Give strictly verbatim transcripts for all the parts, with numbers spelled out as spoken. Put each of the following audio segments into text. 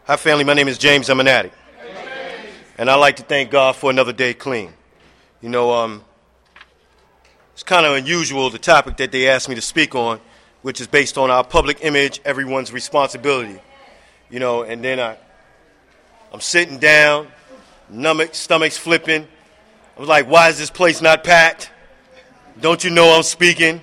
Hi, family. My name is James. I'm an addict. And I'd like to thank God for another day clean. You know, um, it's kind of unusual, the topic that they asked me to speak on, which is based on our public image, everyone's responsibility. You know, and then I, I'm sitting down, stomach, stomach's flipping. I was like, why is this place not packed? Don't you know I'm speaking?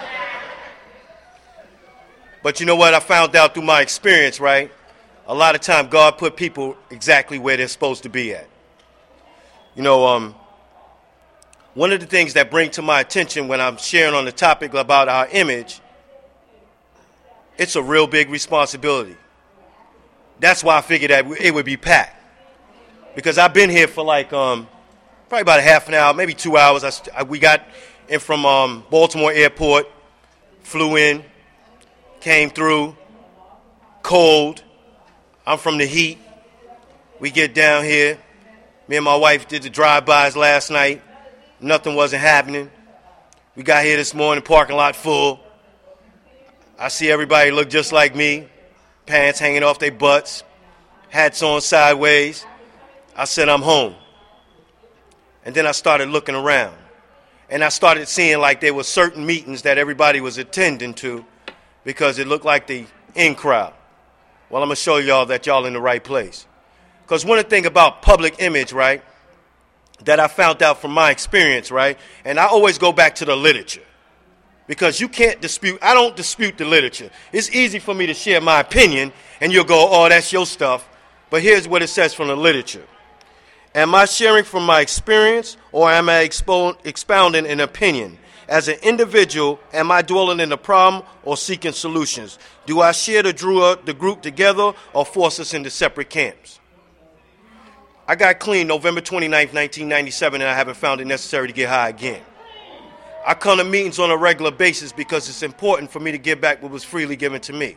But you know what? I found out through my experience, right? A lot of time God put people exactly where they're supposed to be at. You know, um, one of the things that bring to my attention when I'm sharing on the topic about our image, it's a real big responsibility. That's why I figured that it would be packed. Because I've been here for like um, probably about a half an hour, maybe two hours. I, I, we got in from um, Baltimore Airport, flew in, came through, cold. I'm from the heat. We get down here. Me and my wife did the drive-bys last night. Nothing wasn't happening. We got here this morning, parking lot full. I see everybody look just like me. Pants hanging off their butts. Hats on sideways. I said, I'm home. And then I started looking around. And I started seeing like there were certain meetings that everybody was attending to because it looked like the in crowd. Well, I'm going to show y'all that y'all in the right place. Because one thing about public image, right, that I found out from my experience, right, and I always go back to the literature. Because you can't dispute, I don't dispute the literature. It's easy for me to share my opinion, and you'll go, oh, that's your stuff. But here's what it says from the literature. Am I sharing from my experience, or am I expo- expounding an opinion? As an individual, am I dwelling in the problem or seeking solutions? Do I share the, drew, the group together or force us into separate camps? I got clean November twenty-ninth, nineteen ninety-seven, and I haven't found it necessary to get high again. I come to meetings on a regular basis because it's important for me to give back what was freely given to me.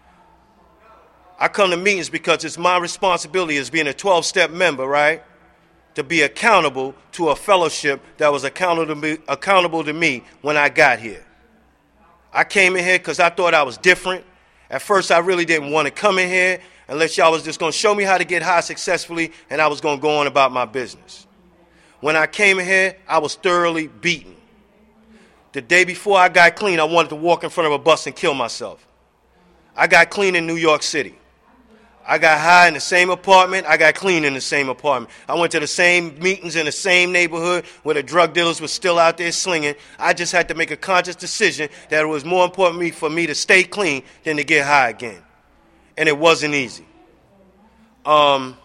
I come to meetings because it's my responsibility as being a twelve-step member, right, to be accountable to a fellowship that was accountable to me, accountable to me when I got here. I came in here because I thought I was different. At first, I really didn't want to come in here unless y'all was just going to show me how to get high successfully, and I was going to go on about my business. When I came in here, I was thoroughly beaten. The day before I got clean, I wanted to walk in front of a bus and kill myself. I got clean in New York City. I got high in the same apartment. I got clean in the same apartment. I went to the same meetings in the same neighborhood where the drug dealers were still out there slinging. I just had to make a conscious decision that it was more important for me to stay clean than to get high again. And it wasn't easy. Um,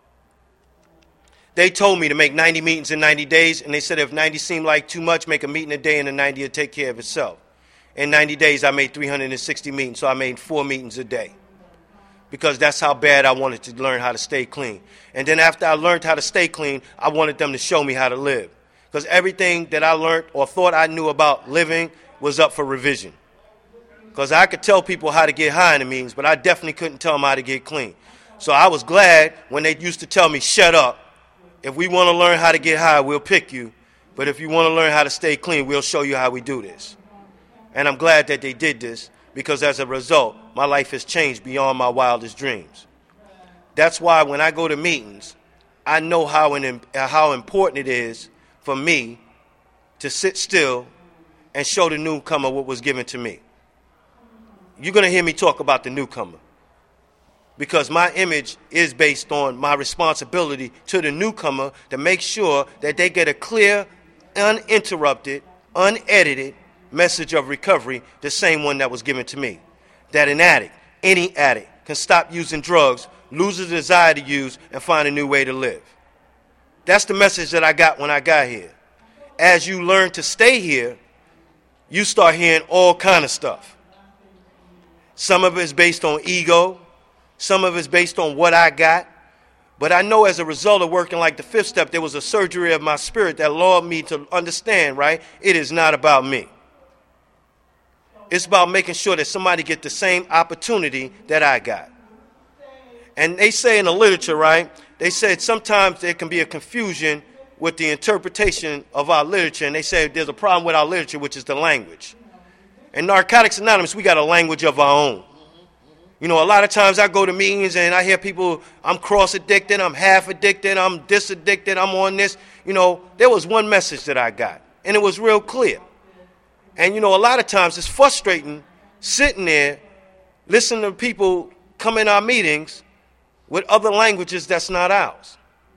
they told me to make ninety meetings in ninety days, and they said if ninety seemed like too much, make a meeting a day, and the ninety would take care of itself. In ninety days, I made three hundred sixty meetings, so I made four meetings a day. Because that's how bad I wanted to learn how to stay clean. And then after I learned how to stay clean, I wanted them to show me how to live. Because everything that I learned or thought I knew about living was up for revision. Because I could tell people how to get high in the meetings, but I definitely couldn't tell them how to get clean. So I was glad when they used to tell me, shut up. If we want to learn how to get high, we'll pick you. But if you want to learn how to stay clean, we'll show you how we do this. And I'm glad that they did this. Because as a result, my life has changed beyond my wildest dreams. That's why when I go to meetings, I know how, in, how important it is for me to sit still and show the newcomer what was given to me. You're going to hear me talk about the newcomer. Because my image is based on my responsibility to the newcomer to make sure that they get a clear, uninterrupted, unedited message of recovery, the same one that was given to me. That an addict, any addict, can stop using drugs, lose the desire to use, and find a new way to live. That's the message that I got when I got here. As you learn to stay here, you start hearing all kind of stuff. Some of it is based on ego. Some of it is based on what I got. But I know as a result of working like the fifth step, there was a surgery of my spirit that allowed me to understand, right? It is not about me. It's about making sure that somebody get the same opportunity that I got. And they say in the literature, right, they said sometimes there can be a confusion with the interpretation of our literature, and they say there's a problem with our literature, which is the language. In Narcotics Anonymous, we got a language of our own. You know, a lot of times I go to meetings and I hear people, I'm cross-addicted, I'm half-addicted, I'm this-addicted, I'm on this. You know, there was one message that I got, and it was real clear. And, you know, a lot of times it's frustrating sitting there, listening to people come in our meetings with other languages that's not ours.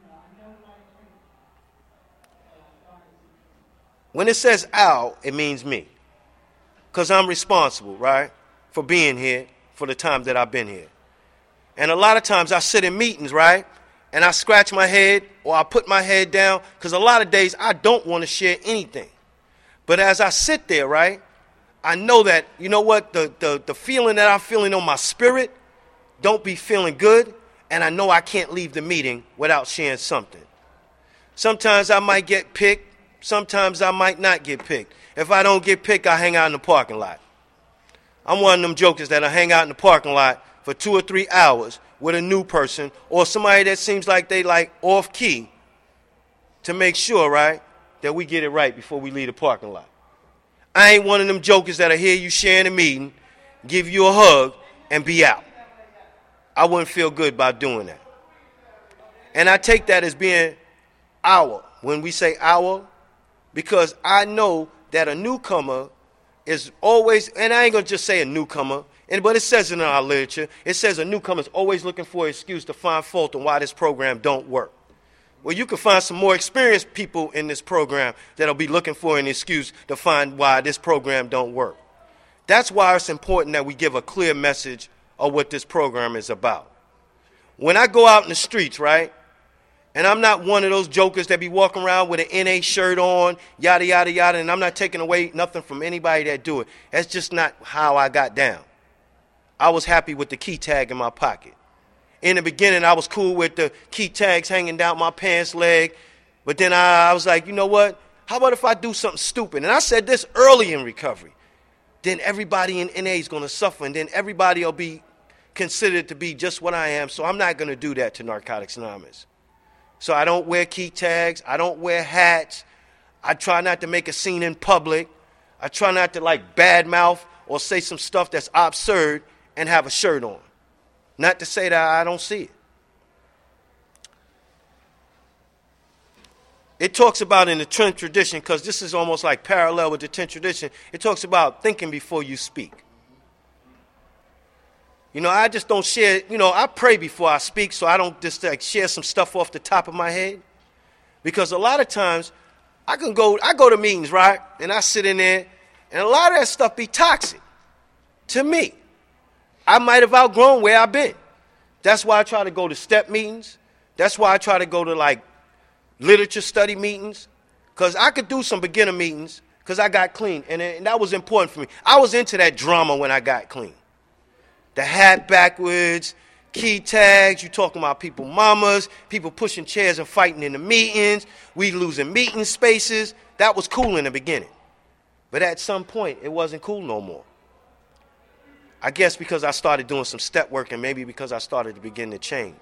When it says "ow," it means me. Because I'm responsible, right, for being here for the time that I've been here. And a lot of times I sit in meetings, right, and I scratch my head or I put my head down because a lot of days I don't want to share anything. But as I sit there, right, I know that, you know what, the, the, the feeling that I'm feeling on my spirit don't be feeling good, and I know I can't leave the meeting without sharing something. Sometimes I might get picked. Sometimes I might not get picked. If I don't get picked, I hang out in the parking lot. I'm one of them jokers that'll hang out in the parking lot for two or three hours with a new person or somebody that seems like they like off key to make sure, right, that we get it right before we leave the parking lot. I ain't one of them jokers that'll hear you sharing a meeting, give you a hug, and be out. I wouldn't feel good about doing that. And I take that as being our, when we say our, because I know that a newcomer is always, and I ain't going to just say a newcomer, and but it says it in our literature, it says a newcomer is always looking for an excuse to find fault on why this program don't work. Well, you can find some more experienced people in this program that'll be looking for an excuse to find why this program don't work. That's why it's important that we give a clear message of what this program is about. When I go out in the streets, right, and I'm not one of those jokers that be walking around with an N A shirt on, yada, yada, yada, and I'm not taking away nothing from anybody that do it. That's just not how I got down. I was happy with the key tag in my pocket. In the beginning, I was cool with the key tags hanging down my pants leg, but then I, I was like, you know what? How about if I do something stupid? And I said this early in recovery. Then everybody in N A is going to suffer, and then everybody will be considered to be just what I am, so I'm not going to do that to Narcotics Anonymous. So I don't wear key tags. I don't wear hats. I try not to make a scene in public. I try not to, like, badmouth or say some stuff that's absurd and have a shirt on. Not to say that I don't see it. It talks about in the Trent tradition, because this is almost like parallel with the Trent tradition, it talks about thinking before you speak. You know, I just don't share, you know, I pray before I speak, so I don't just like share some stuff off the top of my head. Because a lot of times, I can go, I go to meetings, right? And I sit in there, and a lot of that stuff be toxic to me. I might have outgrown where I've been. That's why I try to go to step meetings. That's why I try to go to, like, literature study meetings. Because I could do some beginner meetings because I got clean, and, and that was important for me. I was into that drama when I got clean. The hat backwards, key tags, you talking about people mamas, people pushing chairs and fighting in the meetings, we losing meeting spaces. That was cool in the beginning. But at some point, it wasn't cool no more. I guess because I started doing some step work and maybe because I started to begin to change.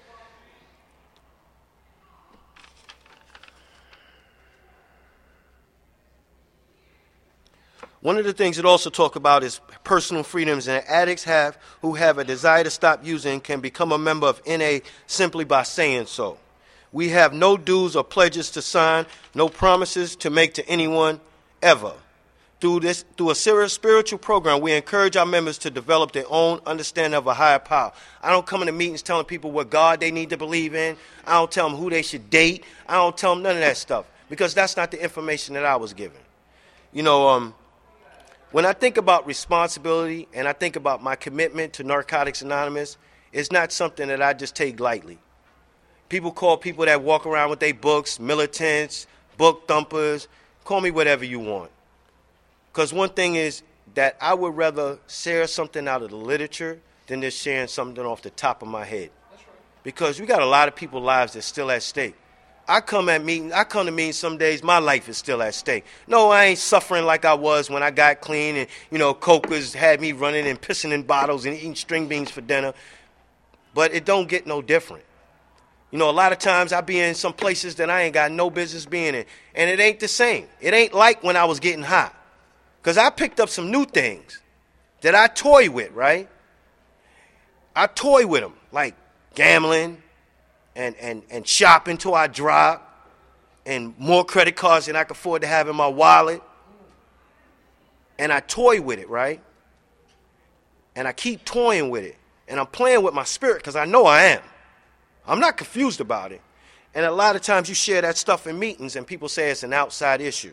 One of the things it also talk about is personal freedoms, and addicts have who have a desire to stop using can become a member of N A simply by saying so. We have no dues or pledges to sign, no promises to make to anyone ever. Through this, through a serious spiritual program, we encourage our members to develop their own understanding of a higher power. I don't come into meetings telling people what God they need to believe in. I don't tell them who they should date. I don't tell them none of that stuff because that's not the information that I was given. You know, um, when I think about responsibility and I think about my commitment to Narcotics Anonymous, it's not something that I just take lightly. People call people that walk around with their books militants, book thumpers. Call me whatever you want. Because one thing is that I would rather share something out of the literature than just sharing something off the top of my head. That's right. Because we got a lot of people's lives that's still at stake. I come at meetings, I come to meetings some days, my life is still at stake. No, I ain't suffering like I was when I got clean and, you know, Coke was, had me running and pissing in bottles and eating string beans for dinner. But it don't get no different. You know, a lot of times I be in some places that I ain't got no business being in. And it ain't the same. It ain't like when I was getting high. Because I picked up some new things that I toy with, right? I toy with them, like gambling and, and, and shopping till I drop, and more credit cards than I can afford to have in my wallet. And I toy with it, right? And I keep toying with it. And I'm playing with my spirit because I know I am. I'm not confused about it. And a lot of times you share that stuff in meetings and people say it's an outside issue.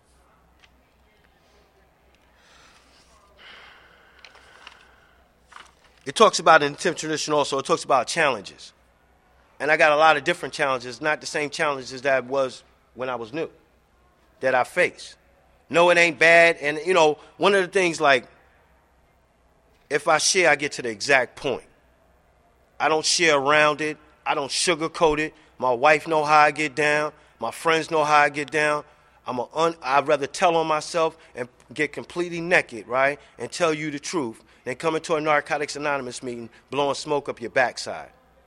It talks about in the Tibetan tradition also, it talks about challenges. And I got a lot of different challenges, not the same challenges that I was when I was new, that I face. No, it ain't bad. And, you know, one of the things, like, if I share, I get to the exact point. I don't share around it. I don't sugarcoat it. My wife know how I get down. My friends know how I get down. I'm a un- I'd rather tell on myself and get completely naked, right, and tell you the truth than come into a Narcotics Anonymous meeting blowing smoke up your backside.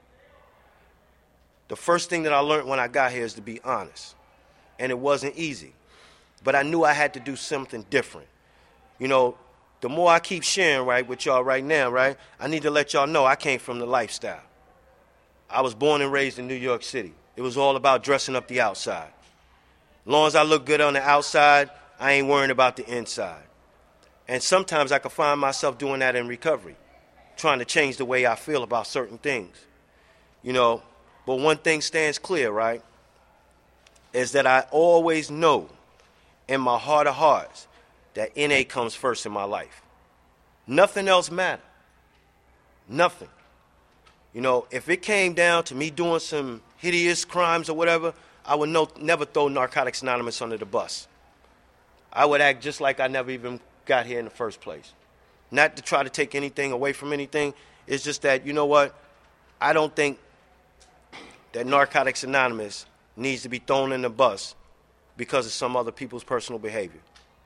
The first thing that I learned when I got here is to be honest. And it wasn't easy. But I knew I had to do something different. You know, the more I keep sharing, right, with y'all right now, right, I need to let y'all know I came from the lifestyle. I was born and raised in New York City. It was all about dressing up the outside. As long as I look good on the outside, I ain't worrying about the inside. And sometimes I can find myself doing that in recovery, trying to change the way I feel about certain things. You know, but one thing stands clear, right, is that I always know in my heart of hearts that N A comes first in my life. Nothing else matters. Nothing. You know, if it came down to me doing some hideous crimes or whatever, I would no, never throw Narcotics Anonymous under the bus. I would act just like I never even got here in the first place. Not to try to take anything away from anything. It's just that, you know what, I don't think that Narcotics Anonymous needs to be thrown in the bus because of some other people's personal behavior.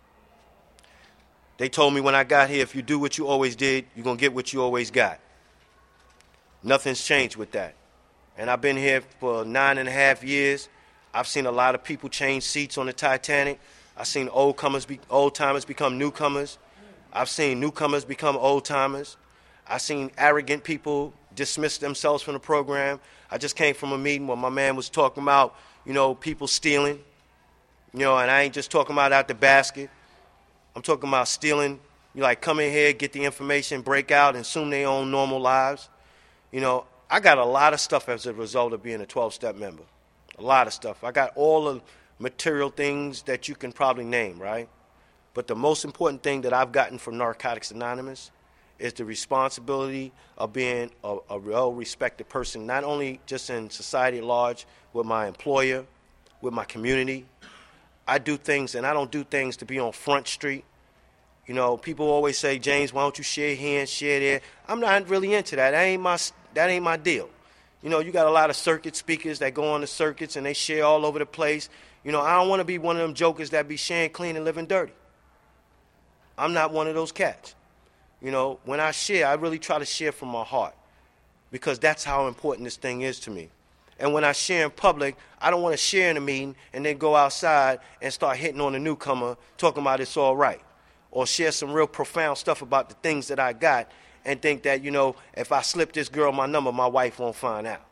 They told me when I got here, if you do what you always did, you're going to get what you always got. Nothing's changed with that. And I've been here for nine and a half years. I've seen a lot of people change seats on the Titanic. I've seen old comers be, old timers become newcomers. I've seen newcomers become old timers. I've seen arrogant people dismiss themselves from the program. I just came from a meeting where my man was talking about, you know, people stealing. You know, and I ain't just talking about out the basket. I'm talking about stealing. You like come in here, get the information, break out, and assume they own normal lives. You know, I got a lot of stuff as a result of being a twelve-step member. A lot of stuff. I got all the material things that you can probably name, right? But the most important thing that I've gotten from Narcotics Anonymous is the responsibility of being a, a well-respected person, not only just in society at large, with my employer, with my community. I do things, and I don't do things to be on Front Street. You know, people always say, James, why don't you share here and share there? I'm not really into that. That ain't my, that ain't my deal. You know, you got a lot of circuit speakers that go on the circuits, and they share all over the place. You know, I don't want to be one of them jokers that be sharing clean and living dirty. I'm not one of those cats. You know, when I share, I really try to share from my heart because that's how important this thing is to me. And when I share in public, I don't want to share in a meeting and then go outside and start hitting on a newcomer, talking about it's all right. Or share some real profound stuff about the things that I got and think that, you know, if I slip this girl my number, my wife won't find out.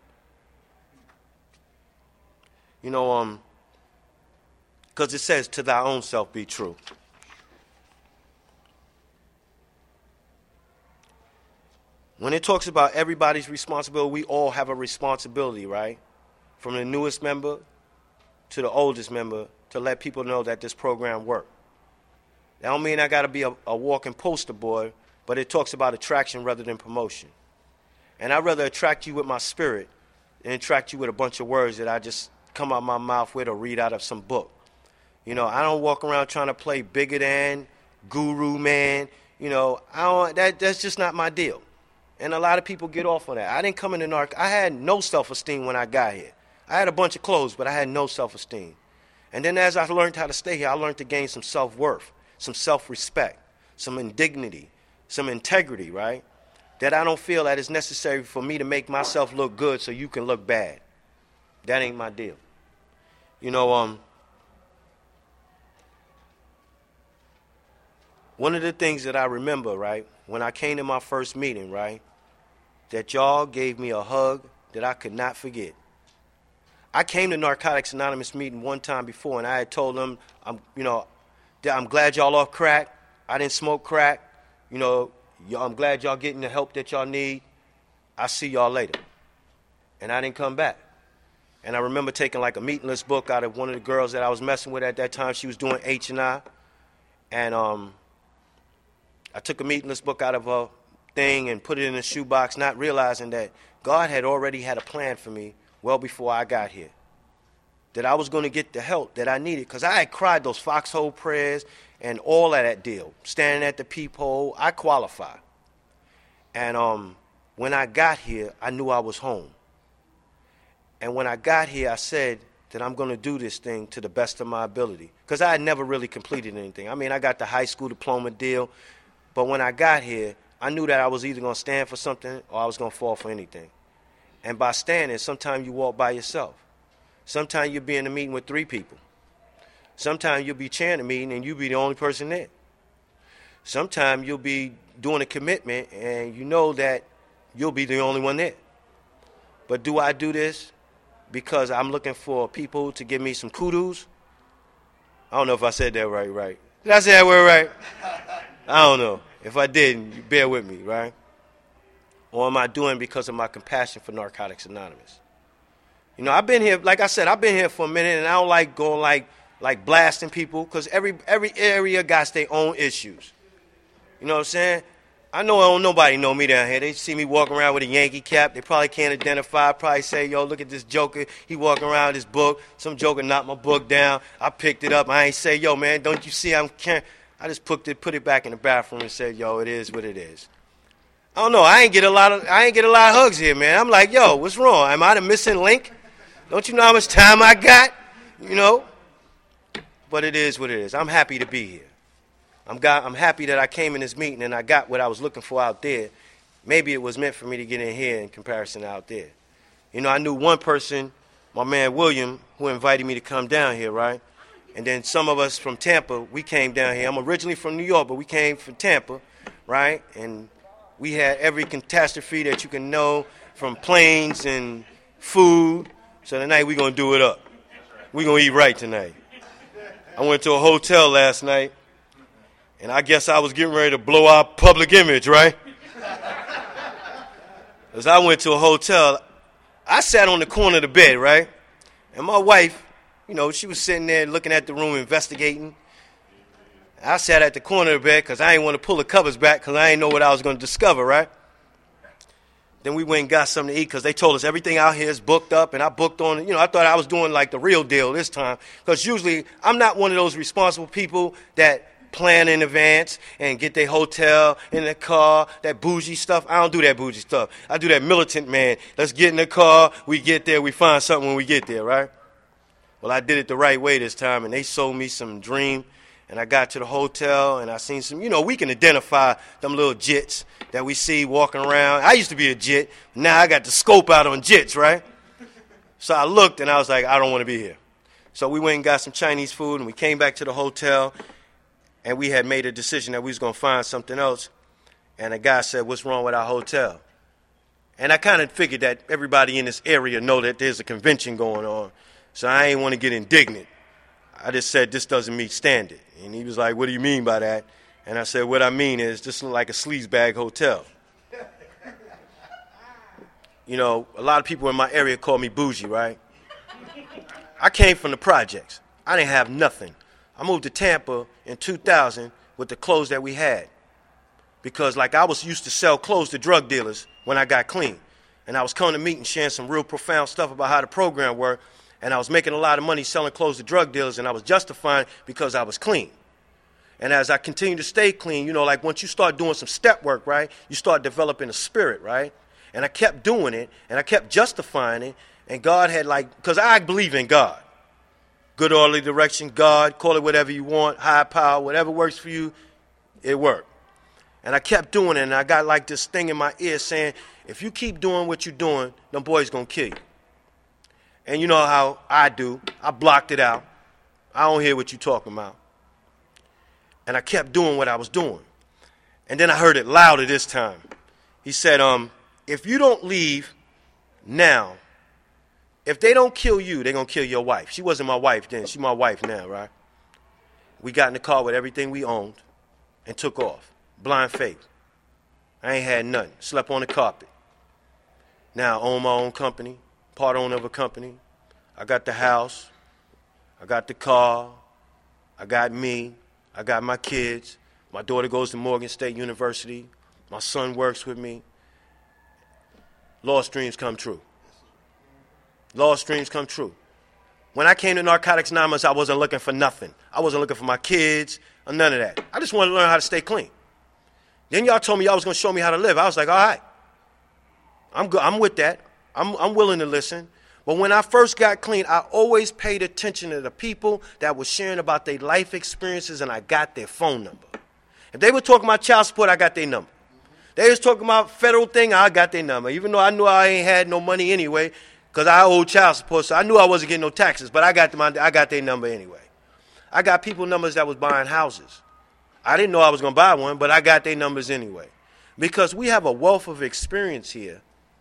You know, um, because it says, to thy own self be true. When it talks about everybody's responsibility, we all have a responsibility, right? From the newest member to the oldest member to let people know that this program works. That don't mean I got to be a, a walking poster boy, but it talks about attraction rather than promotion. And I'd rather attract you with my spirit than attract you with a bunch of words that I just come out my mouth with or read out of some book. You know, I don't walk around trying to play bigger than, guru man. You know, I don't, that that's just not my deal. And a lot of people get off on that. I didn't come into narc. I had no self-esteem when I got here. I had a bunch of clothes, but I had no self-esteem. And then as I learned how to stay here, I learned to gain some self-worth, some self-respect, some indignity, some integrity, right? That I don't feel that it's necessary for me to make myself look good so you can look bad. That ain't my deal. You know, um, one of the things that I remember, right, when I came to my first meeting, right, that y'all gave me a hug that I could not forget. I came to Narcotics Anonymous meeting one time before, and I had told them, I'm, you know, that I'm glad y'all off crack. I didn't smoke crack. You know, I'm glad y'all getting the help that y'all need. I'll see y'all later. And I didn't come back. And I remember taking like a meatingless book out of one of the girls that I was messing with at that time. She was doing H and I. And um, I took a meatingless book out of her thing and put it in a shoebox, not realizing that God had already had a plan for me well before I got here. That I was going to get the help that I needed. Because I had cried those foxhole prayers and all of that deal. Standing at the peephole, I qualified. And um, when I got here, I knew I was home. And when I got here, I said that I'm going to do this thing to the best of my ability. Because I had never really completed anything. I mean, I got the high school diploma deal. But when I got here, I knew that I was either going to stand for something or I was going to fall for anything. And by standing, sometimes you walk by yourself. Sometimes you'll be in a meeting with three people. Sometimes you'll be chairing a meeting and you'll be the only person there. Sometimes you'll be doing a commitment and you know that you'll be the only one there. But do I do this because I'm looking for people to give me some kudos? I don't know if I said that right, right. Did I say that word right? I don't know. If I didn't, you bear with me, right? Or am I doing because of my compassion for Narcotics Anonymous? You know, I've been here, like I said, I've been here for a minute, and I don't like going like like blasting people because every every area got their own issues. You know what I'm saying? I know don't nobody know me down here. They see me walking around with a Yankee cap. They probably can't identify. Probably say, yo, look at this joker. He walking around with his book. Some joker knocked my book down. I picked it up. I ain't say, yo, man, don't you see I'm carrying? I just put it put it back in the bathroom and said, yo, it is what it is. I don't know. I ain't get a lot of I ain't get a lot of hugs here, man. I'm like, yo, what's wrong? Am I the missing link? Don't you know how much time I got? You know? But it is what it is. I'm happy to be here. I'm got, I'm happy that I came in this meeting and I got what I was looking for out there. Maybe it was meant for me to get in here in comparison to out there. You know, I knew one person, my man William, who invited me to come down here, right? And then some of us from Tampa, we came down here. I'm originally from New York, but we came from Tampa, right? And we had every catastrophe that you can know, from planes and food. So tonight we're going to do it up. We're going to eat right tonight. I went to a hotel last night, and I guess I was getting ready to blow our public image, right? As I went to a hotel, I sat on the corner of the bed, right? And my wife, you know, she was sitting there looking at the room, investigating. I sat at the corner of the bed because I didn't want to pull the covers back because I didn't know what I was going to discover, right? Then we went and got something to eat because they told us everything out here is booked up, and I booked on, you know, I thought I was doing like the real deal this time because usually I'm not one of those responsible people that plan in advance and get their hotel in the car, that bougie stuff. I don't do that bougie stuff. I do that militant, man. Let's get in the car. We get there. We find something when we get there, right? Well, I did it the right way this time, and they sold me some dream. And I got to the hotel, and I seen some, you know, we can identify them little jits that we see walking around. I used to be a jit. Now I got the scope out on jits, right? So I looked, and I was like, I don't want to be here. So we went and got some Chinese food, and we came back to the hotel, and we had made a decision that we was going to find something else. And the guy said, what's wrong with our hotel? And I kind of figured that everybody in this area know that there's a convention going on. So I ain't want to get indignant. I just said, this doesn't meet standard. And he was like, what do you mean by that? And I said, what I mean is this looks like a sleazebag hotel. You know, a lot of people in my area call me bougie, right? I came from the projects. I didn't have nothing. I moved to Tampa in two thousand with the clothes that we had. Because, like, I was used to sell clothes to drug dealers when I got clean. And I was coming to meet and sharing some real profound stuff about how the program worked. And I was making a lot of money selling clothes to drug dealers, and I was justifying because I was clean. And as I continued to stay clean, you know, like once you start doing some step work, right, you start developing a spirit, right? And I kept doing it, and I kept justifying it, and God had like, because I believe in God. Good orderly direction, God, call it whatever you want, high power, whatever works for you, it worked. And I kept doing it, and I got like this thing in my ear saying, if you keep doing what you're doing, them boys going to kill you. And you know how I do. I blocked it out. I don't hear what you're talking about. And I kept doing what I was doing. And then I heard it louder this time. He said, um, if you don't leave now, if they don't kill you, they're going to kill your wife. She wasn't my wife then. She's my wife now, right? We got in the car with everything we owned and took off. Blind faith. I ain't had nothing. Slept on the carpet. Now I own my own company, part owner of a company. I got the house. I got the car. I got me. I got my kids. My daughter goes to Morgan State University. My son works with me. Lost dreams come true. Lost dreams come true. When I came to Narcotics Anonymous, I wasn't looking for nothing. I wasn't looking for my kids or none of that. I just wanted to learn how to stay clean. Then y'all told me y'all was going to show me how to live. I was like, all right, I'm good. I'm with that. I'm, I'm willing to listen. But when I first got clean, I always paid attention to the people that were sharing about their life experiences, and I got their phone number. If they were talking about child support, I got their number. They was talking about federal thing, I got their number. Even though I knew I ain't had no money anyway, because I owed child support, so I knew I wasn't getting no taxes, but I got, them, I got their number anyway. I got people numbers that was buying houses. I didn't know I was going to buy one, but I got their numbers anyway. Because we have a wealth of experience here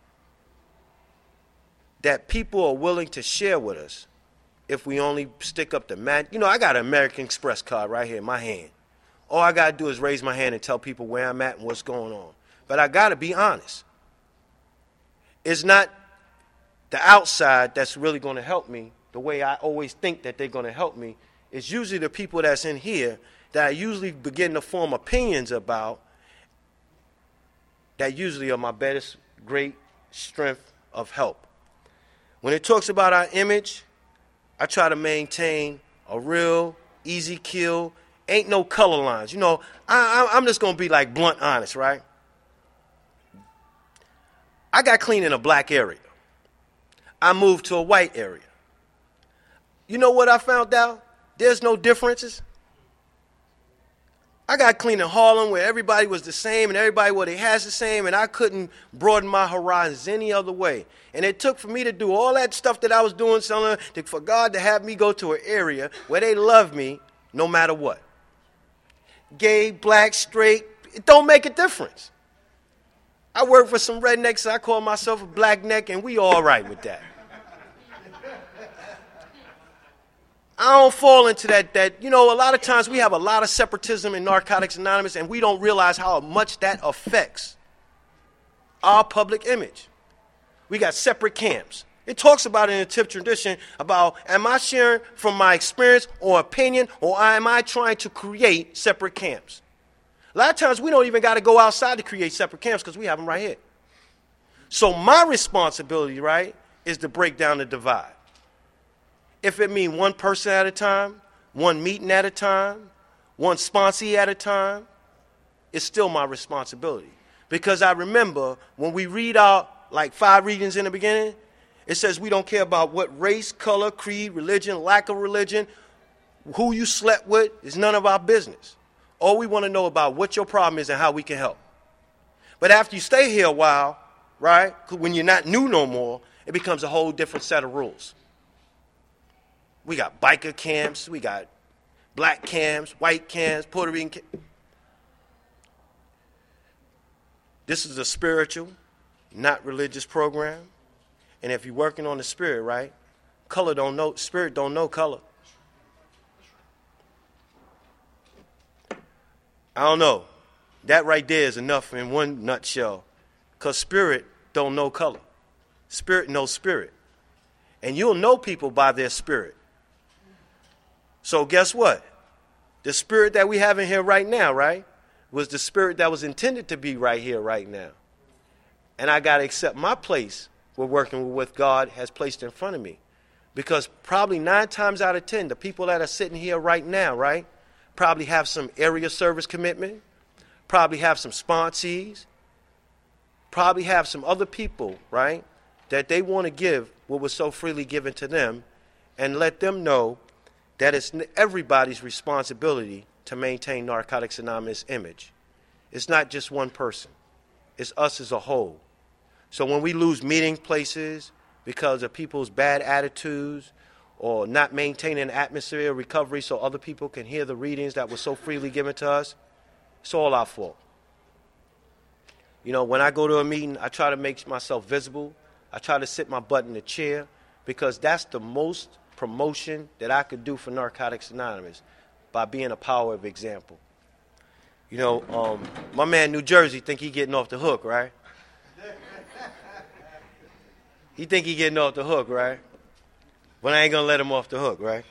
that people are willing to share with us if we only stick up the mat. You know, I got an American Express card right here in my hand. All I got to do is raise my hand and tell people where I'm at and what's going on. But I got to be honest. It's not the outside that's really going to help me the way I always think that they're going to help me. It's usually the people that's in here that I usually begin to form opinions about that usually are my best, great strength of help. When it talks about our image, I try to maintain a real, easy kill, ain't no color lines. You know, I, I, I'm just going to be like blunt honest, right? I got clean in a black area. I moved to a white area. You know what I found out? There's no differences. I got clean in Harlem where everybody was the same and everybody where they has the same, and I couldn't broaden my horizons any other way. And it took for me to do all that stuff that I was doing, selling, to, for God to have me go to an area where they love me no matter what. Gay, black, straight, it don't make a difference. I work for some rednecks, so I call myself a black neck, and we all right with that. I don't fall into that, that, you know, a lot of times we have a lot of separatism in Narcotics Anonymous, and we don't realize how much that affects our public image. We got separate camps. It talks about it in the tip tradition about, am I sharing from my experience or opinion, or am I trying to create separate camps? A lot of times we don't even got to go outside to create separate camps because we have them right here. So my responsibility, right, is to break down the divide. If it means one person at a time, one meeting at a time, one sponsee at a time, it's still my responsibility. Because I remember when we read out like five readings in the beginning, it says we don't care about what race, color, creed, religion, lack of religion, who you slept with, is none of our business. All we want to know about what your problem is and how we can help. But after you stay here a while, right, when you're not new no more, it becomes a whole different set of rules. We got biker camps, we got black camps, white camps, Puerto Rican camps. This is a spiritual, not religious program. And if you're working on the spirit, right, color don't know, spirit don't know color. I don't know. That right there is enough in one nutshell. Because spirit don't know color. Spirit knows spirit. And you'll know people by their spirit. So guess what? The spirit that we have in here right now, right, was the spirit that was intended to be right here right now. And I got to accept my place with working with what God has placed in front of me. Because probably nine times out of ten, the people that are sitting here right now, right, probably have some area service commitment, probably have some sponsees, probably have some other people, right, that they want to give what was so freely given to them, and let them know that it's everybody's responsibility to maintain Narcotics Anonymous image. It's not just one person. It's us as a whole. So when we lose meeting places because of people's bad attitudes or not maintaining an atmosphere of recovery so other people can hear the readings that were so freely given to us, it's all our fault. You know, when I go to a meeting, I try to make myself visible. I try to sit my butt in the chair because that's the most promotion that I could do for Narcotics Anonymous, by being a power of example. You know, um, my man New Jersey think he getting off the hook, right? He think he getting off the hook, right? But I ain't gonna let him off the hook, right?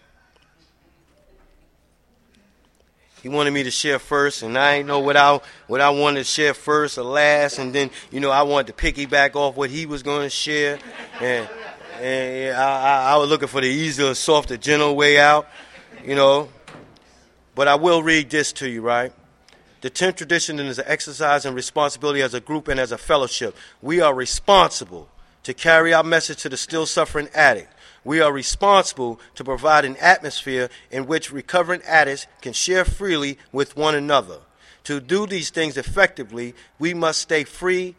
He wanted me to share first, and I ain't know what I what I wanted to share first or last, and then, you know, I wanted to piggyback off what he was going to share, and and I, I, I was looking for the easier, softer, gentle way out, you know. But I will read this to you, right? The tenth tradition is an exercise in responsibility as a group and as a fellowship. We are responsible to carry our message to the still suffering addict. We are responsible to provide an atmosphere in which recovering addicts can share freely with one another. To do these things effectively, we must stay free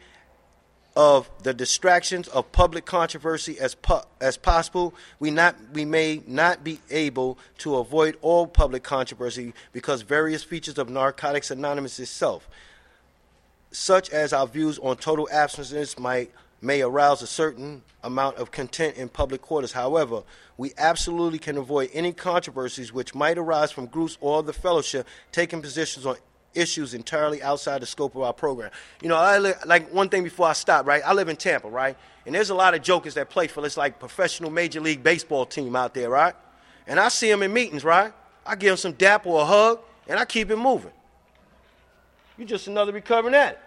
of the distractions of public controversy as po- as possible. We not we may not be able to avoid all public controversy because various features of Narcotics Anonymous itself, such as our views on total abstinence, might may arouse a certain amount of content in public quarters. However, we absolutely can avoid any controversies which might arise from groups or the fellowship taking positions on issues entirely outside the scope of our program. You know, I li- like one thing before I stop, right? I live in Tampa, right? And there's a lot of jokers that play for this like professional Major League Baseball team out there, right? And I see them in meetings, right? I give them some dap or a hug, and I keep it moving. You're just another recovering addict.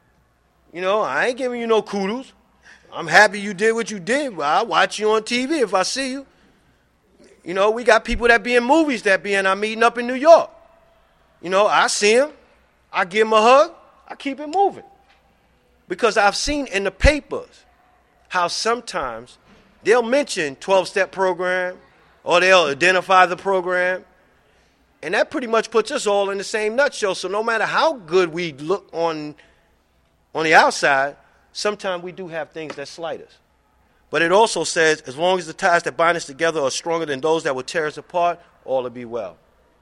You know, I ain't giving you no kudos. I'm happy you did what you did. I'll watch you on T V if I see you. You know, we got people that be in movies that be in our meeting up in New York. You know, I see them. I give them a hug. I keep it moving. Because I've seen in the papers how sometimes they'll mention twelve-step program or they'll identify the program. And that pretty much puts us all in the same nutshell. So no matter how good we look on, on the outside, sometimes we do have things that slight us. But it also says, as long as the ties that bind us together are stronger than those that would tear us apart, all will be well.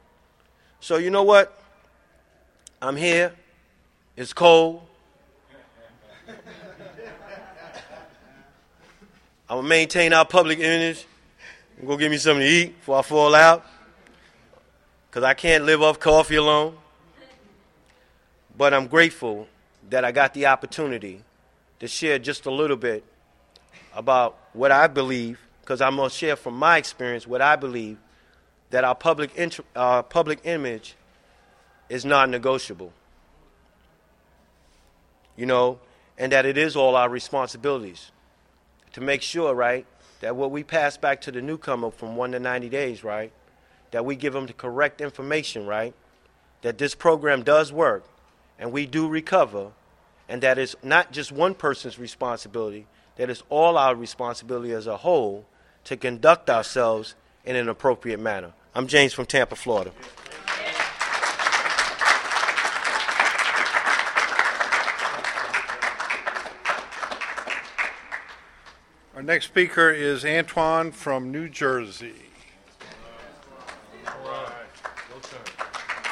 So you know what? I'm here. It's cold. I'm going to maintain our public image. I'm going to give me something to eat before I fall out, because I can't live off coffee alone. But I'm grateful that I got the opportunity to share just a little bit about what I believe, because I'm going to share from my experience what I believe, that our public int- our public image is non-negotiable. You know, and that it is all our responsibilities to make sure, right, that what we pass back to the newcomer from one to ninety days, right, that we give them the correct information, right, that this program does work and we do recover, and that it's not just one person's responsibility, that it's all our responsibility as a whole to conduct ourselves in an appropriate manner. I'm James from Tampa, Florida. Our next speaker is Antoine from New Jersey. All right. Your turn.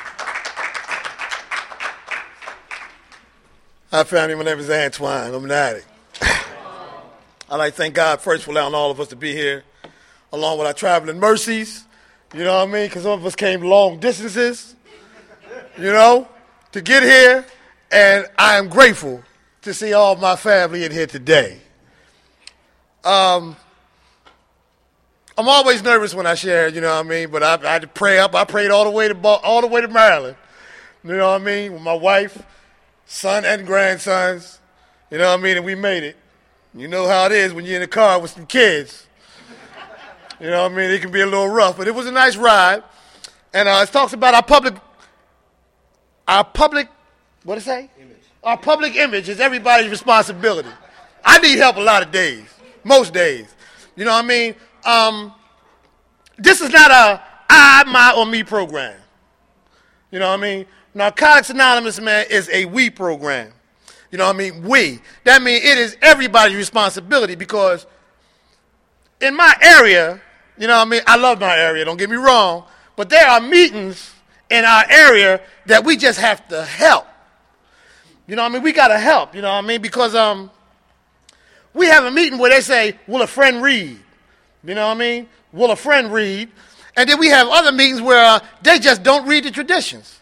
Hi, family. My name is Antoine. I'm an addict. I'd like to thank God first for allowing all of us to be here, along with our traveling mercies. You know what I mean? Because some of us came long distances, you know, to get here. And I am grateful to see all my family in here today. Um, I'm always nervous when I share, you know what I mean? But I, I had to pray up. I prayed all the way to all the way to Maryland. You know what I mean? With my wife, son, and grandsons. You know what I mean? And we made it. You know how it is when you're in a car with some kids. You know what I mean? It can be a little rough, but it was a nice ride. And uh, it talks about our public, our public, what did it say? Image. Our public image is everybody's responsibility. I need help a lot of days, most days. You know what I mean? Um, this is not a I, my, or me program. You know what I mean? Narcotics Anonymous, man, is a we program. You know what I mean? We. That means it is everybody's responsibility, because in my area, you know what I mean? I love my area, don't get me wrong, but there are meetings in our area that we just have to help. You know what I mean? We got to help, you know what I mean? Because um, we have a meeting where they say, will a friend read? You know what I mean? Will a friend read? And then we have other meetings where uh, they just don't read the traditions.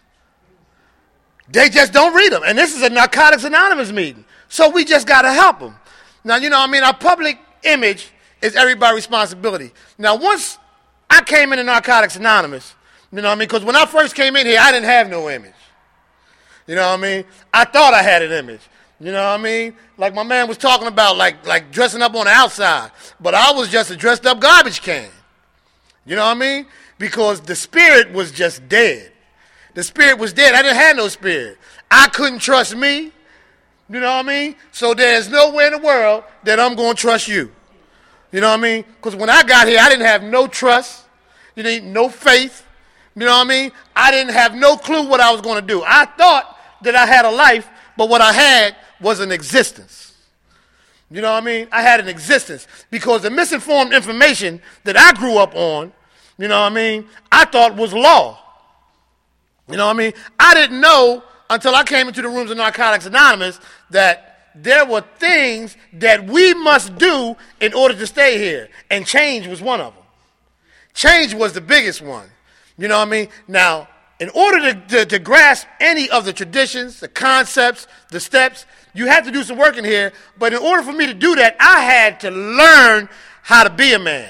They just don't read them. And this is a Narcotics Anonymous meeting. So we just got to help them. Now, you know what I mean? Our public image is everybody's responsibility. Now, once I came into Narcotics Anonymous, you know what I mean? Because when I first came in here, I didn't have no image. You know what I mean? I thought I had an image. You know what I mean? Like my man was talking about, like, like dressing up on the outside. But I was just a dressed up garbage can. You know what I mean? Because the spirit was just dead. The spirit was dead. I didn't have no spirit. I couldn't trust me. You know what I mean? So there's nowhere in the world that I'm going to trust you. You know what I mean? Because when I got here, I didn't have no trust. You know, no faith. You know what I mean? I didn't have no clue what I was going to do. I thought that I had a life, but what I had was an existence. You know what I mean? I had an existence because the misinformed information that I grew up on, you know what I mean, I thought was law. You know what I mean? I didn't know until I came into the rooms of Narcotics Anonymous that there were things that we must do in order to stay here, and change was one of them. Change was the biggest one. You know what I mean? Now, in order to, to, to grasp any of the traditions, the concepts, the steps, you have to do some work in here. But in order for me to do that, I had to learn how to be a man.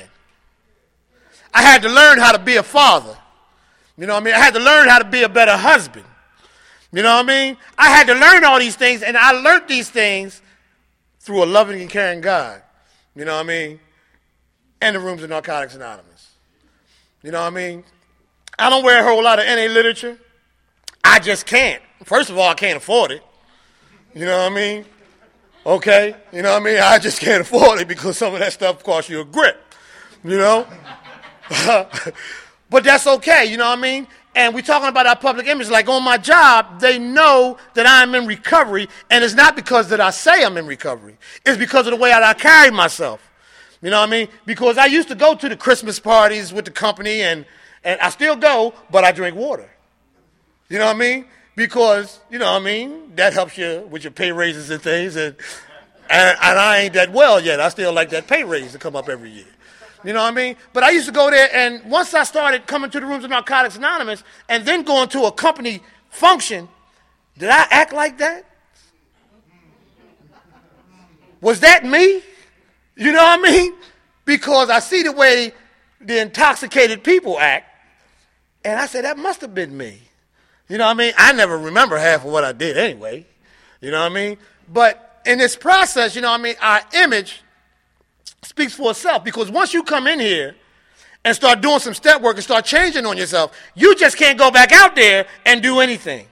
I had to learn how to be a father. You know what I mean? I had to learn how to be a better husband. You know what I mean? I had to learn all these things, and I learned these things through a loving and caring God. You know what I mean? And the rooms of Narcotics Anonymous. You know what I mean? I don't wear a whole lot of N A literature. I just can't. First of all, I can't afford it. You know what I mean? Okay? You know what I mean? I just can't afford it because some of that stuff costs you a grip. You know? But that's okay. You know what I mean? And we're talking about our public image. Like on my job, they know that I'm in recovery, and it's not because that I say I'm in recovery. It's because of the way that I carry myself. You know what I mean? Because I used to go to the Christmas parties with the company, and And I still go, but I drink water. You know what I mean? Because, you know what I mean, that helps you with your pay raises and things. And, and, and I ain't that well yet. I still like that pay raise to come up every year. You know what I mean? But I used to go there, and once I started coming to the rooms of Narcotics Anonymous and then going to a company function, did I act like that? Was that me? You know what I mean? Because I see the way the intoxicated people act. And I said, that must have been me. You know what I mean? I never remember half of what I did anyway. You know what I mean? But in this process, you know what I mean, our image speaks for itself. Because once you come in here and start doing some step work and start changing on yourself, you just can't go back out there and do anything.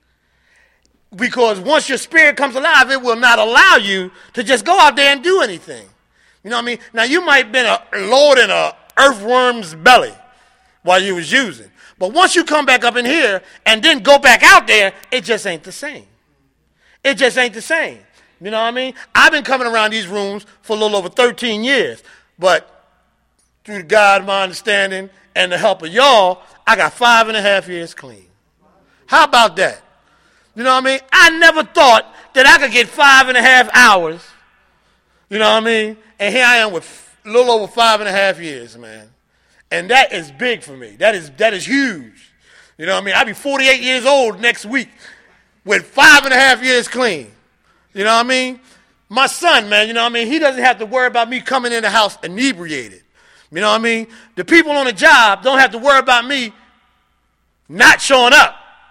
Because once your spirit comes alive, it will not allow you to just go out there and do anything. You know what I mean? Now, you might have been a lord in a earthworm's belly while you was using. But once you come back up in here and then go back out there, it just ain't the same. It just ain't the same. You know what I mean? I've been coming around these rooms for a little over thirteen years. But through God, my understanding, and the help of y'all, I got five and a half years clean. How about that? You know what I mean? I never thought that I could get five and a half hours. You know what I mean? And here I am with a little over five and a half years, man. And that is big for me. That is that is huge. You know what I mean? I'll be forty-eight years old next week with five and a half years clean. You know what I mean? My son, man, you know what I mean? He doesn't have to worry about me coming in the house inebriated. You know what I mean? The people on the job don't have to worry about me not showing up.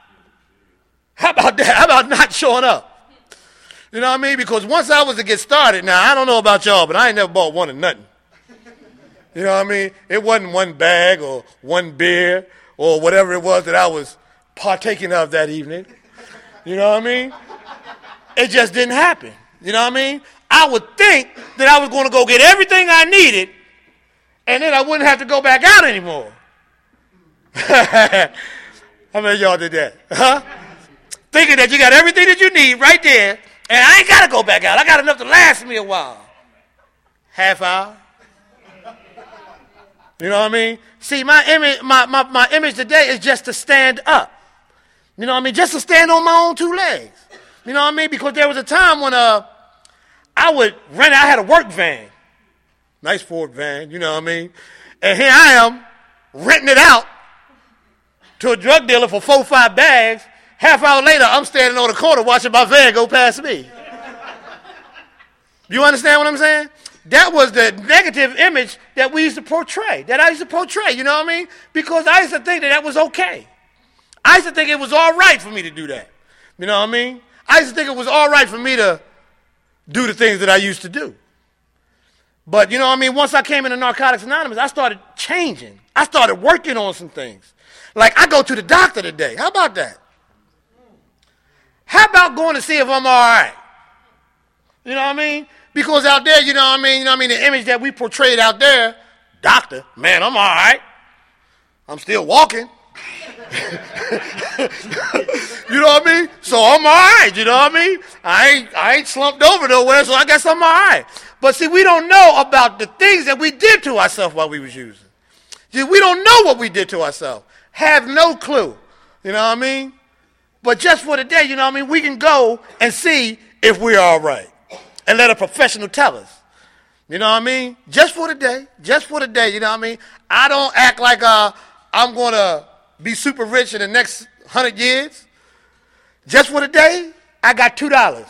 How about that? How about not showing up? You know what I mean? Because once I was to get started, now, I don't know about y'all, but I ain't never bought one of nothing. You know what I mean? It wasn't one bag or one beer or whatever it was that I was partaking of that evening. You know what I mean? It just didn't happen. You know what I mean? I would think that I was going to go get everything I needed, and then I wouldn't have to go back out anymore. How many of y'all did that? Huh? Thinking that you got everything that you need right there, and I ain't got to go back out. I got enough to last me a while. Half hour. You know what I mean? See, my image, my, my, my image today is just to stand up. You know what I mean? Just to stand on my own two legs. You know what I mean? Because there was a time when uh, I would rent, I had a work van. Nice Ford van, you know what I mean? And here I am renting it out to a drug dealer for four or five bags. Half hour later, I'm standing on the corner watching my van go past me. You understand what I'm saying? That was the negative image that we used to portray, that I used to portray, you know what I mean? Because I used to think that that was okay. I used to think it was all right for me to do that. You know what I mean? I used to think it was all right for me to do the things that I used to do. But, you know what I mean, once I came into Narcotics Anonymous, I started changing. I started working on some things. Like, I go to the doctor today. How about that? How about going to see if I'm all right? You know what I mean? Because out there, you know what I mean, you know what I mean, the image that we portrayed out there, doctor, man, I'm all right. I'm still walking. You know what I mean? So I'm all right, you know what I mean? I ain't, I ain't slumped over nowhere, so I guess I'm all right. But see, we don't know about the things that we did to ourselves while we was using. See, we don't know what we did to ourselves. Have no clue. You know what I mean? But just for the day, you know what I mean, we can go and see if we're all right. And let a professional tell us. You know what I mean? Just for the day. Just for the day, you know what I mean? I don't act like uh, I'm going to be super rich in the next hundred years. Just for the day, I got two dollars.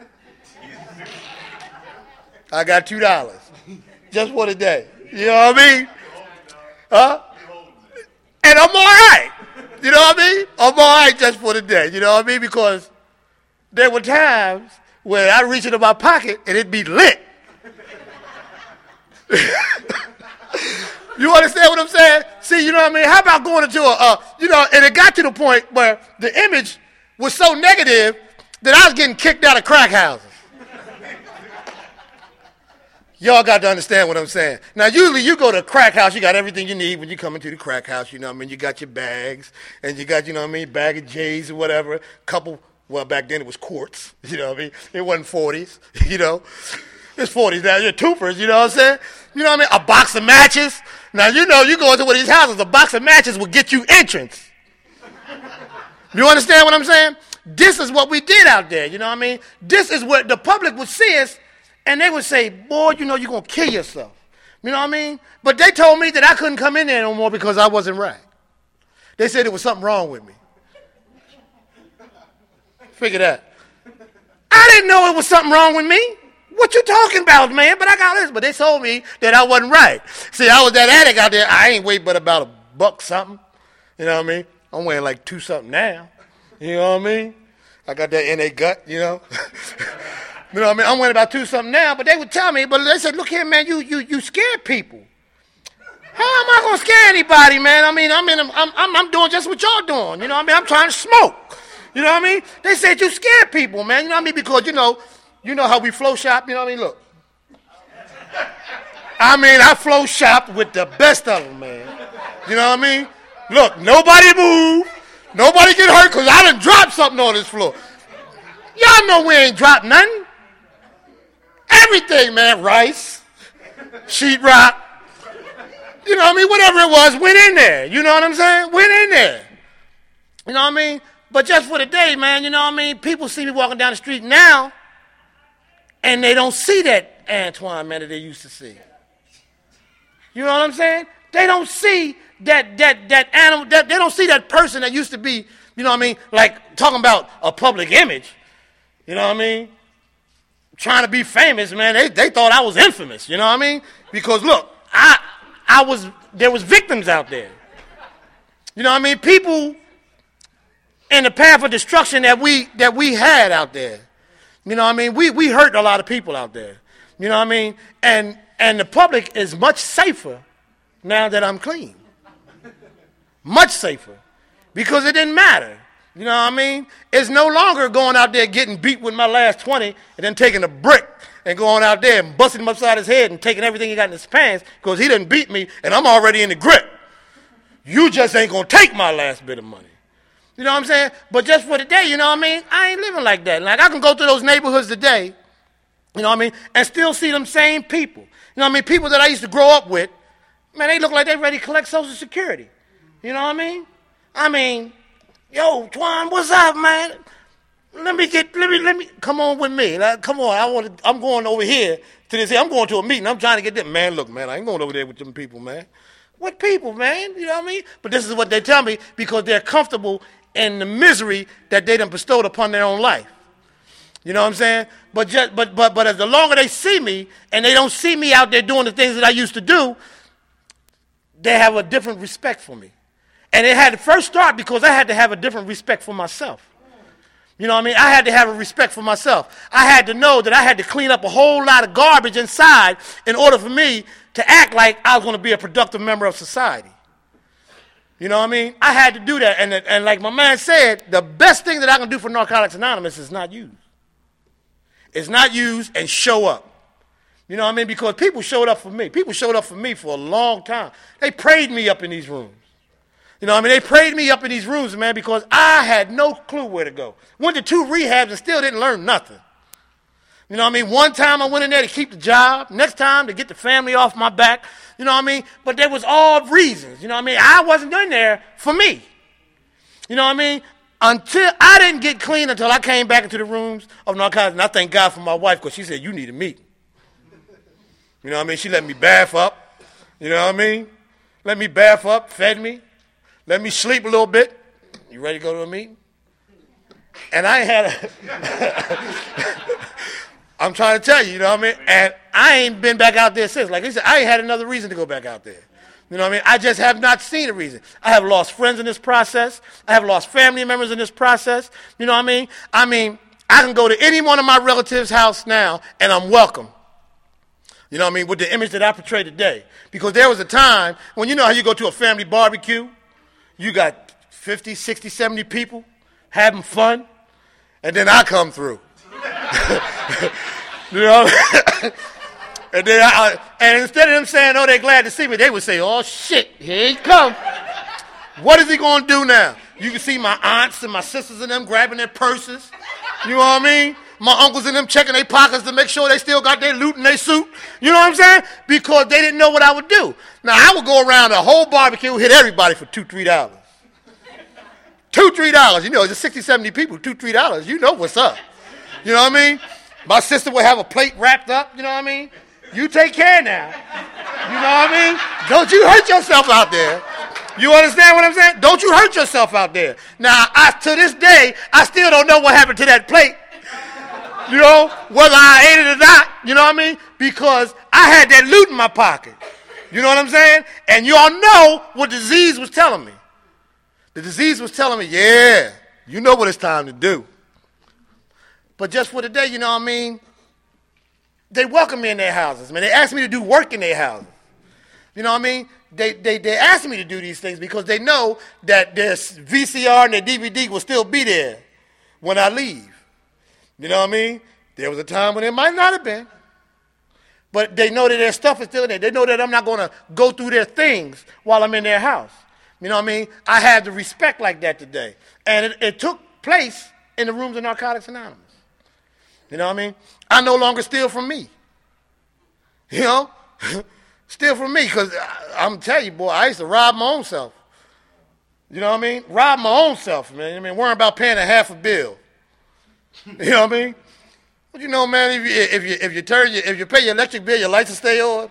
I got two dollars. Just for the day. You know what I mean? Huh? And I'm all right. You know what I mean? I'm all right just for the day. You know what I mean? Because there were times when I reach into my pocket and it'd be lit. You understand what I'm saying? See, you know what I mean? How about going into a, uh, you know, and it got to the point where the image was so negative that I was getting kicked out of crack houses. Y'all got to understand what I'm saying. Now, usually you go to a crack house, you got everything you need when you come into the crack house, you know what I mean? You got your bags, and you got, you know what I mean, bag of J's or whatever, couple, well, back then it was quarts, you know what I mean? It wasn't forties, you know? It's forties now, you're twofers, you know what I'm saying? You know what I mean? A box of matches. Now, you know, you go into one of these houses, a box of matches will get you entrance. You understand what I'm saying? This is what we did out there, you know what I mean? This is what the public would see us, and they would say, boy, you know, you're going to kill yourself. You know what I mean? But they told me that I couldn't come in there no more because I wasn't right. They said there was something wrong with me. Figure that. I didn't know it was something wrong with me. What you talking about, man? But I got this. But they told me that I wasn't right. See, I was that addict out there. I ain't weigh but about a buck something. You know what I mean? I'm weighing like two something now. You know what I mean? I got that in a gut, you know? You know what I mean? I'm weighing about two something now, but they would tell me, but they said, look here, man, you you you scared people. How am I gonna scare anybody, man? I mean, I'm in, I'm I'm I'm doing just what y'all doing. You know what I mean? I'm trying to smoke. You know what I mean? They said you scared people, man. You know what I mean? Because you know, you know how we flow shop. You know what I mean? Look, I mean, I flow shop with the best of them, man. You know what I mean? Look, nobody move, nobody get hurt, cause I done dropped something on this floor. Y'all know we ain't dropped nothing. Everything, man, rice, sheetrock, you know what I mean, whatever it was, went in there. You know what I'm saying? Went in there. You know what I mean? But just for the day, man, you know what I mean? People see me walking down the street now, and they don't see that Antoine, man, that they used to see. You know what I'm saying? They don't see that that that animal, that, they don't see that person that used to be, you know what I mean, like talking about a public image. You know what I mean? Trying to be famous, man, they, they thought I was infamous, you know what I mean? Because look, I I was there was victims out there. You know what I mean? People in the path of destruction that we that we had out there. You know what I mean? We we hurt a lot of people out there. You know what I mean? And and the public is much safer now that I'm clean. Much safer. Because it didn't matter. You know what I mean? It's no longer going out there getting beat with my last twenty and then taking a brick and going out there and busting him upside his head and taking everything he got in his pants because he didn't beat me and I'm already in the grip. You just ain't going to take my last bit of money. You know what I'm saying? But just for today, you know what I mean? I ain't living like that. Like I can go through those neighborhoods today, you know what I mean, and still see them same people. You know what I mean? People that I used to grow up with, man, they look like they ready to collect Social Security. You know what I mean? I mean... Yo, Twan, what's up, man? let me get, let me, let me, come on with me. Like, come on, I want to, I'm going over here to this, I'm going to a meeting, I'm trying to get them. Man, look, man, I ain't going over there with them people, man. What people, man? You know what I mean? But this is what they tell me because they're comfortable in the misery that they done bestowed upon their own life. You know what I'm saying? But just, but but but as the longer they see me and they don't see me out there doing the things that I used to do, they have a different respect for me. And it had to first start because I had to have a different respect for myself. You know what I mean? I had to have a respect for myself. I had to know that I had to clean up a whole lot of garbage inside in order for me to act like I was going to be a productive member of society. You know what I mean? I had to do that. And, and like my man said, the best thing that I can do for Narcotics Anonymous is not use. It's not use and show up. You know what I mean? Because people showed up for me. People showed up for me for a long time. They prayed me up in these rooms. You know what I mean? They prayed me up in these rooms, man, because I had no clue where to go. Went to two rehabs and still didn't learn nothing. You know what I mean? One time I went in there to keep the job. Next time to get the family off my back. You know what I mean? But there was all reasons. You know what I mean? I wasn't in there for me. You know what I mean? Until I didn't get clean until I came back into the rooms of narcotics. And I thank God for my wife because she said, you need a meeting. You know what I mean? She let me bath up. You know what I mean? Let me bath up, fed me. Let me sleep a little bit. You ready to go to a meeting? And I ain't had a... I'm trying to tell you, you know what I mean? And I ain't been back out there since. Like I said, I ain't had another reason to go back out there. You know what I mean? I just have not seen a reason. I have lost friends in this process. I have lost family members in this process. You know what I mean? I mean, I can go to any one of my relatives' house now, and I'm welcome. You know what I mean? With the image that I portray today. Because there was a time when, you know how you go to a family barbecue? You got fifty, sixty, seventy people having fun, and then I come through. You know? and, then I, and instead of them saying, oh, they're glad to see me, they would say, oh, shit, here he comes. What is he going to do now? You can see my aunts and my sisters and them grabbing their purses. You know what I mean? My uncles and them checking their pockets to make sure they still got their loot in their suit. You know what I'm saying? Because they didn't know what I would do. Now, I would go around the whole barbecue, hit everybody for two, three dollars. Two, three dollars. You know, it's sixty, seventy people, two, three dollars. You know what's up. You know what I mean? My sister would have a plate wrapped up. You know what I mean? You take care now. You know what I mean? Don't you hurt yourself out there. You understand what I'm saying? Don't you hurt yourself out there. Now, I, to this day, I still don't know what happened to that plate. You know, whether I ate it or not, you know what I mean? Because I had that loot in my pocket. You know what I'm saying? And y'all know what the disease was telling me. The disease was telling me, yeah, you know what it's time to do. But just for today, you know what I mean? They welcome me in their houses, man. They asked me to do work in their houses. You know what I mean? They, they, they asked me to do these things because they know that their V C R and their D V D will still be there when I leave. You know what I mean? There was a time when it might not have been. But they know that their stuff is still in there. They know that I'm not going to go through their things while I'm in their house. You know what I mean? I have the respect like that today. And it, it took place in the rooms of Narcotics Anonymous. You know what I mean? I no longer steal from me. You know? Steal from me because I'm telling you, boy, I used to rob my own self. You know what I mean? Rob my own self, man. I mean, worrying about paying a half a bill. You know what I mean? But you know, man, if you if you if you turn your, if you pay your electric bill, your lights will stay on.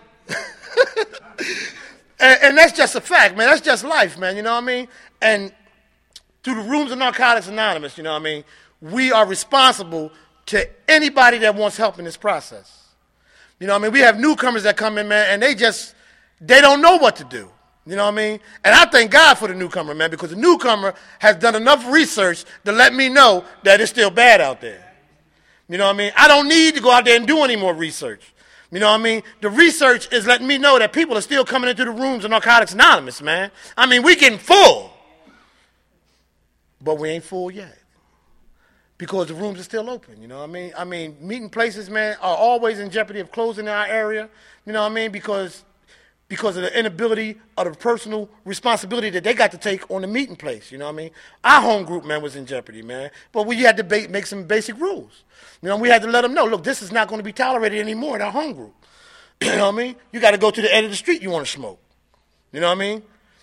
and, and that's just a fact, man. That's just life, man. You know what I mean? And through the rooms of Narcotics Anonymous, you know what I mean, we are responsible to anybody that wants help in this process. You know what I mean? We have newcomers that come in, man, and they just, they don't know what to do. You know what I mean? And I thank God for the newcomer, man, because the newcomer has done enough research to let me know that it's still bad out there. You know what I mean? I don't need to go out there and do any more research. You know what I mean? The research is letting me know that people are still coming into the rooms of Narcotics Anonymous, man. I mean, we getting full. But we ain't full yet. Because the rooms are still open, you know what I mean? I mean, meeting places, man, are always in jeopardy of closing in our area, you know what I mean? Because because of the inability of the personal responsibility that they got to take on the meeting place, you know what I mean? Our home group, man, was in jeopardy, man. But we had to ba- make some basic rules. You know, we had to let them know, look, this is not going to be tolerated anymore in our home group. You know what I mean? You got to go to the end of the street you want to smoke. You know what I mean?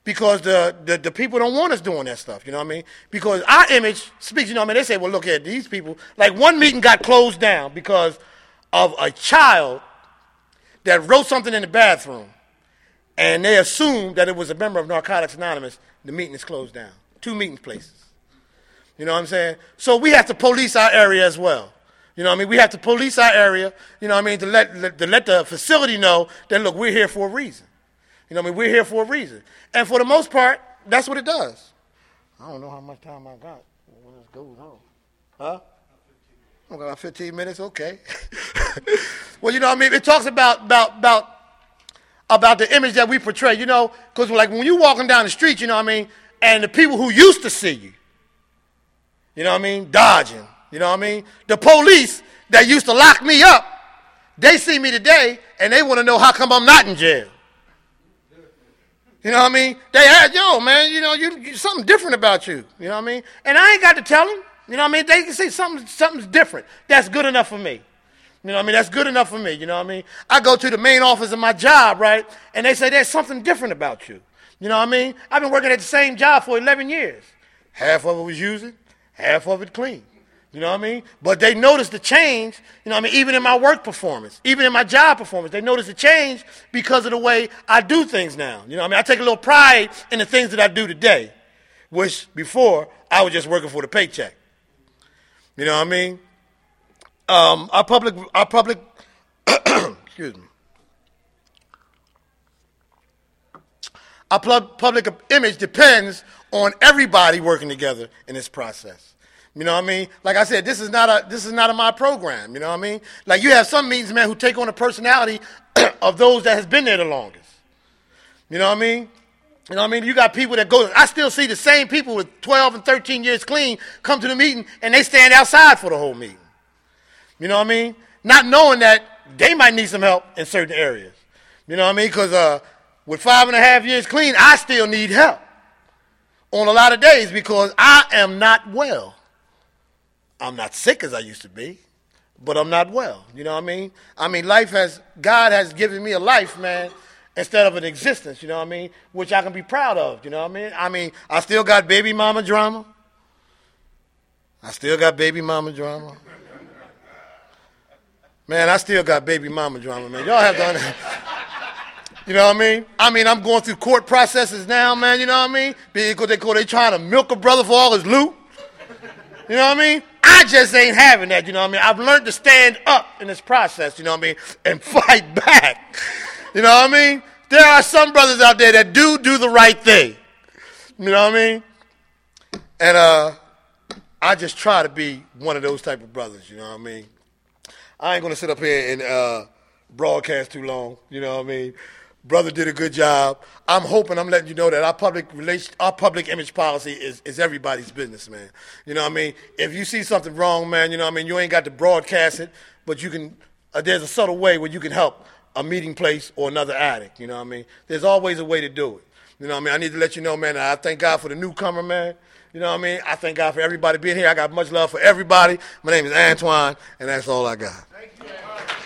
because the, the, the people don't want us doing that stuff, you know what I mean? Because our image speaks, you know what I mean? They say, well, look at these people. Like one meeting got closed down because of a child that wrote something in the bathroom, and they assumed that it was a member of Narcotics Anonymous. The meeting is closed down. Two meeting places. You know what I'm saying? So we have to police our area as well. You know what I mean? We have to police our area, you know what I mean, to let, let, to let the facility know that, look, we're here for a reason. You know what I mean? We're here for a reason. And for the most part, that's what it does. I don't know how much time I got. Well, let's go on. Huh? I got about fifteen minutes? Okay. Well, you know what I mean? It talks about, about, about, about the image that we portray, you know, because like when you're walking down the street, you know what I mean, and the people who used to see you, you know what I mean, dodging. You know what I mean? The police that used to lock me up, they see me today, and they want to know how come I'm not in jail. You know what I mean? They had, yo, man, you know, you, you something different about you. You know what I mean? And I ain't got to tell them. You know what I mean? They can say something, something's different. That's good enough for me. You know what I mean? That's good enough for me. You know what I mean? I go to the main office of my job, right? And they say there's something different about you. You know what I mean? I've been working at the same job for eleven years. Half of it was using, half of it clean. You know what I mean? But they noticed the change, you know what I mean, even in my work performance, even in my job performance. They noticed the change because of the way I do things now. You know what I mean? I take a little pride in the things that I do today, which before I was just working for the paycheck. You know what I mean? Um, our public, our public, excuse me. Our public image depends on everybody working together in this process. You know what I mean? Like I said, this is not a this is not a my program. You know what I mean? Like you have some meetings, man, who take on the personality of those that has been there the longest. You know what I mean? You know what I mean? You got people that go. I still see the same people with twelve and thirteen years clean come to the meeting and they stand outside for the whole meeting. You know what I mean? Not knowing that they might need some help in certain areas. You know what I mean? Because uh, with five and a half years clean, I still need help on a lot of days because I am not well. I'm not sick as I used to be, but I'm not well. You know what I mean? I mean, life has, God has given me a life, man, instead of an existence, you know what I mean, which I can be proud of, you know what I mean? I mean, I still got baby mama drama. I still got baby mama drama. Man, I still got baby mama drama, man. Y'all have to understand. You know what I mean? I mean, I'm going through court processes now, man, you know what I mean? Because they, they trying to milk a brother for all his loot. You know what I mean? I just ain't having that, you know what I mean? I've learned to stand up in this process, you know what I mean, and fight back. You know what I mean? There are some brothers out there that do do the right thing. You know what I mean? And uh, I just try to be one of those type of brothers, you know what I mean? I ain't going to sit up here and uh, broadcast too long, you know what I mean? Brother did a good job. I'm hoping, I'm letting you know that our public relation, our public image policy is, is everybody's business, man. You know what I mean? If you see something wrong, man, you know what I mean, you ain't got to broadcast it, but you can, uh, there's a subtle way where you can help a meeting place or another addict, you know what I mean? There's always a way to do it. You know what I mean? I need to let you know, man, I thank God for the newcomer, man. You know what I mean? I thank God for everybody being here. I got much love for everybody. My name is Antoine, and that's all I got. Thank you.